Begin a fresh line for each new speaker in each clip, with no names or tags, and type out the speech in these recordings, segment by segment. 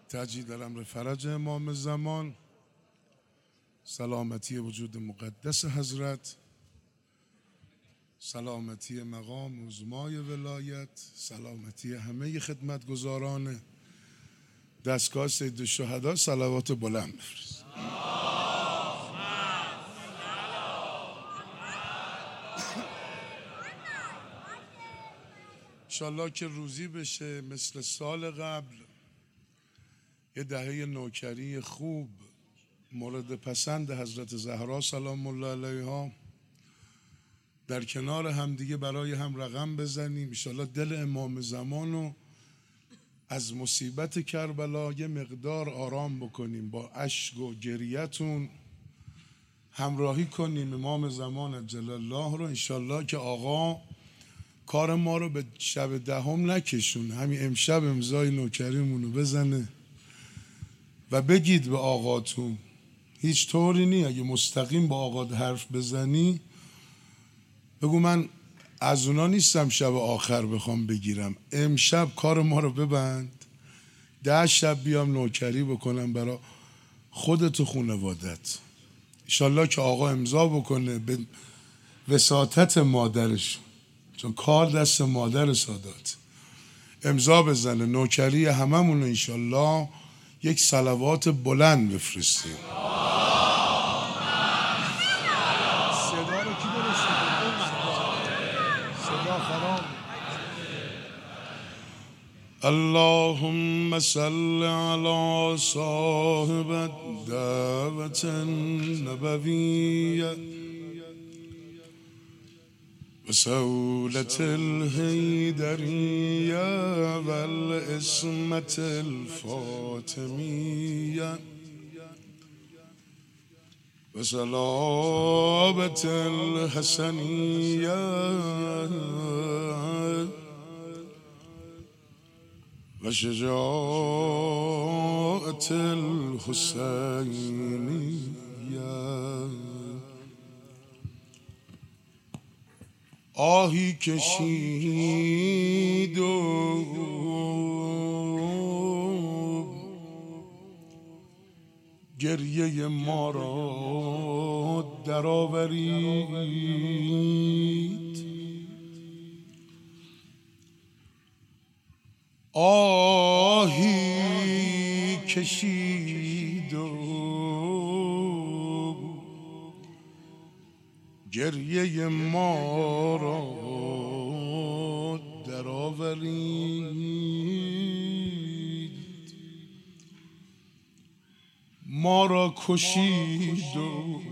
تجدید الامر فرج امام زمان، سلامتی وجود مقدس حضرت، سلامتی مقام عظمای ولایت، سلامتی همه خدمتگزاران دستگاه سید الشهدا، صلوات بلند بفرست. انشالله که روزی بشه مثل سال قبل، یه دهه نوکری خوب مورد پسند حضرت زهرا سلام الله علیها در کنار همدیگه برای هم رقم بزنیم. انشالله دل امام زمانو از مصیبت کربلا یه مقدار آرام بکنیم، با اشک و گریتون همراهی کنیم امام زمان عجل الله رو. انشالله که آقا کار ما رو به شب دهم نکشون، همین امشب امضای نوکریمونو بزنه و بگید به آقاتون، هیچ طوری نی اگه مستقیم با آقات حرف بزنی بگو من از اونا نیستم شب آخر بخوام بگیرم، امشب کار ما رو ببند، 10 شب بیام نوکری بکنم برا خودت و خانوادت. انشالله که آقا امضا بکنه به وساطت مادرش، چون کار دست مادر سادات، امضا بزنه نوکری هممون. انشالله یک صلوات بلند بفرستیم. صدا رو کی درست کنه؟ صدا خراب. اللهم صل على صاحب الدعوة النبوية وسولة الحيدرية والعصمة الفاطمية وصلابة الحسنية وشجاعة الحسينية. آهی کشید و گریه ما را درآورید، آهی کشید و گریه ما را درآورید، ما را کشید و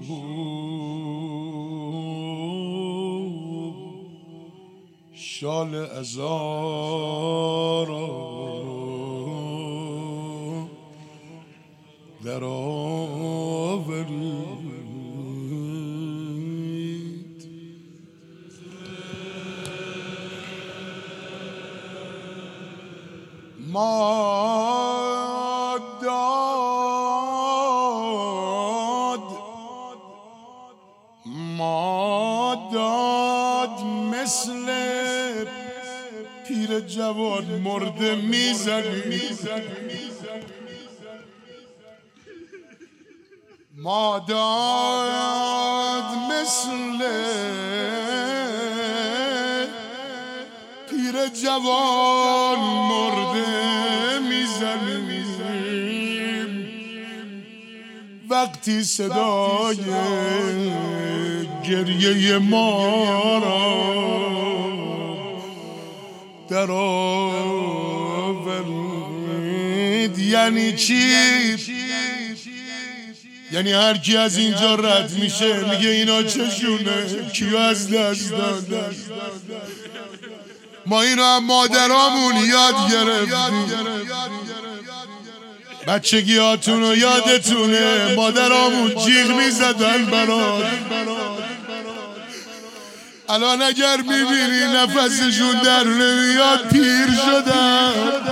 شال عزا را درآورید. ماداد مثل پیر جوان مرده میزنی، ماداد مثل پیر جوان مرده میزنیم، وقتی صدای گریه ما را درآورید. یعنی چی؟ یعنی هر کی از اینجا رد میشه میگه اینا چشونه کیو از دست دادن. ما اینو هم مادرامون یاد گرفتیم، بچگیاتون رو یادتونه مادرامون جیغ میزدن برات. الان اگر میبینی نفسشون در نمیاد پیر شدن.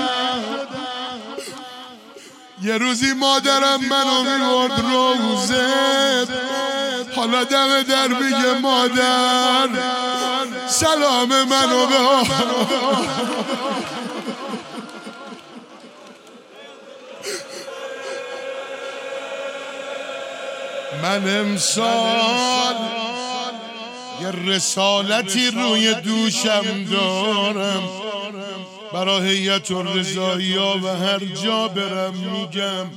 یه روزی مادرم منو میبرد روزه، حالا دم در میگه مادر سلام منو به من امسال یه رسالتی روی دوشم دارم، برای هیئت الرضایی‌ها و هر جا برم میگم.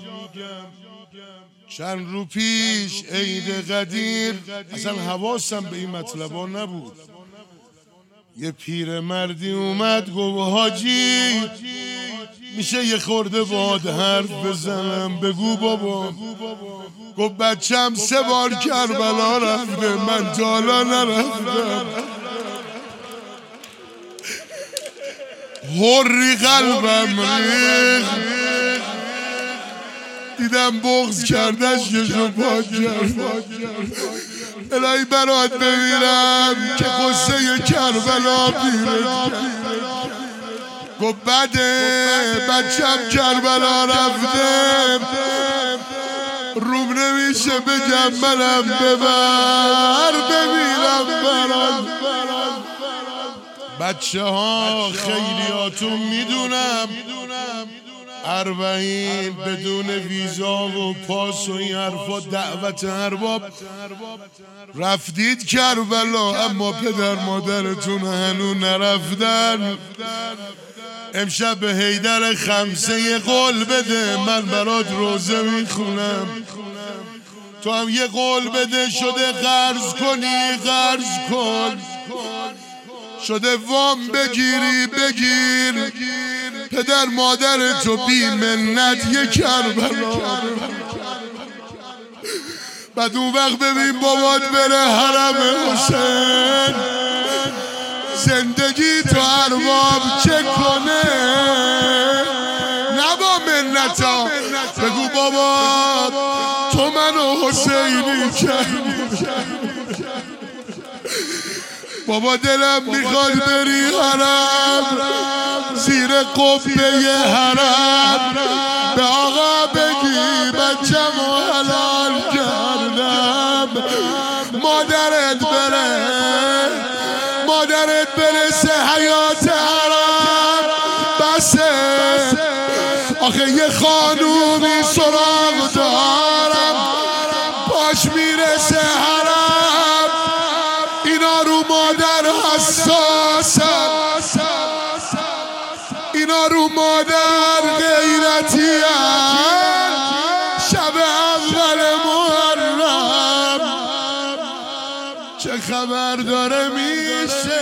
چند رو پیش عید قدیر اصلا حواسم به این مطلبا نبود، یه پیرمردی اومد گفت حاجی میشه یه خورده باهات حرف بزنم؟ بگو بابا. گفت بچم 3 بار کربلا رفته، من تا حالا نرفتم. هری قلبم ریخت، دیدم بغض کردش یشو پاک کرد. الهی برات بمیرم که قصه کربلا پیرت. گفت بده بچم کربلا رفته، روم نمیشه بگم منم ببر بمیرم برات. بچه ها خیلیاتون میدونم 40 بدون ویزا و پاس و این حرفا دعوت ارباب رفتید کربلا، اما پدر مادرتون هنوز نرفتن. امشب به حیدر خمسه قول بده، من برات روزه میخونم، تو هم یه قول بده. شده قرض کنی قرض کن، شده وام بگیری بگیر. پدر مادر تو بی منت یه کربلا، بعد اون وقت ببین بابات بره حرم حسین، زندگی تو ارباب چه کنه. نبا منتا بگو بابا تو منو حسینی کرد. بابا دلم میخواد بری حرم، زیر قبه حرم به آقا بگی بچه‌مو حلال کردم. مادرت برسه حیات حرم بسه. آخه یه خانومی سراغ دارم باش میرسه حرم، اینا رو مادر حساسم، اینا رو مادر غیرتی هم. شب اول محرم چه خبر داره میشه؟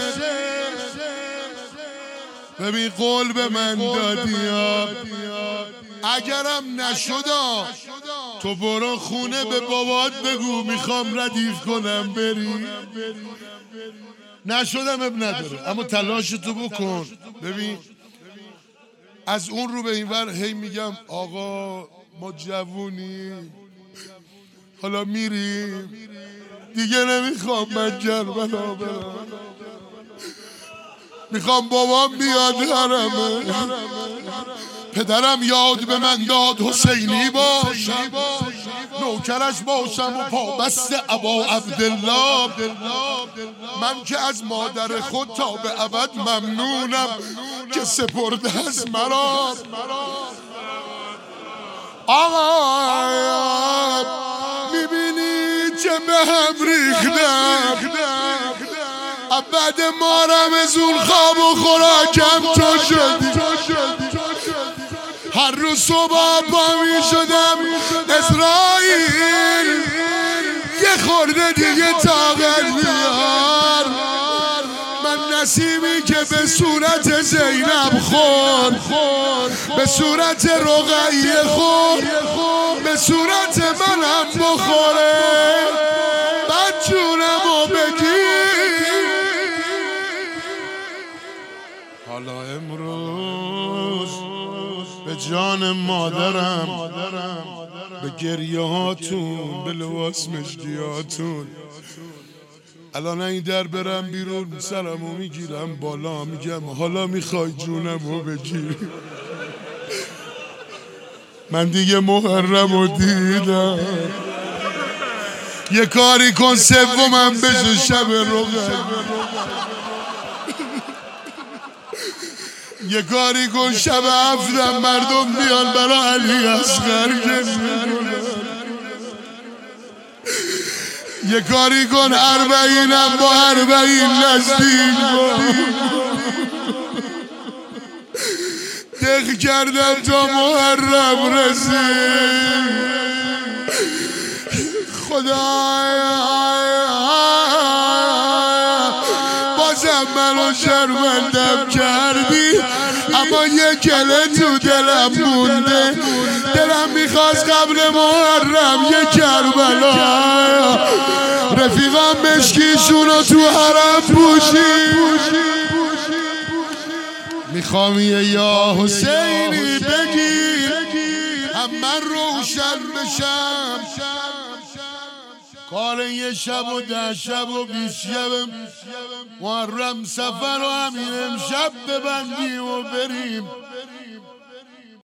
ببین قول به من دادی ها، اگرم نشدا تو برو خونه به بابات بگو میخوام ردیف کنم بری. نشدم اب نداره، اما تلاش تو بکن. ببین از اون رو به این ور هی میگم آقا ما جوونی حالا میریم دیگه، نمیخوام من کربلا برم، میخوام بابام بیاد حرمه. پدرم یاد به من داد حسینی باشم، نوکرش باشم و پابست ابا عبدالله. من که از مادر خود تا به ابد ممنونم که سپرده از مرا. آقا میبینی چه به هم ریختم، بعد مارم زون خواب و خوراکم تو شدی. هر روز صبح پا می شدم اسرائیل یه خورده دیگه طاقت بیار. من نسیمی که به صورت زینب خورد، به صورت رقیه خورد، به صورت منم بخوره، بعد جونمو بگیر. حالا امروز به جان مادرم، به گریه هاتون، به لباس مشکیاتون، الان این در برم بیرون سرمو میگیرم بالا، میگم حالا میخوای جونمو بگیر. من دیگه محرمو دیدم، یه کاری کن سومم بشه شب رقیه، یه کاری کن شب هفتم مردم بیان برا علی اصغر گریه کنن. یه کاری کن 40 با 40 نزدیک دق کردم تا محرم رسید خدایا بازم منو شرمندم کردی اما یه گله تو دلم مونده دلم میخواست قبل محرم یه کربلا رفیقم مشکیشونو تو حرم پوشی میخوام یه یا حسینی بگی هم من روشن بشم کار یه شب و 10 شب و 20 شب محرم سفر و همین امشب ببندیم و بریم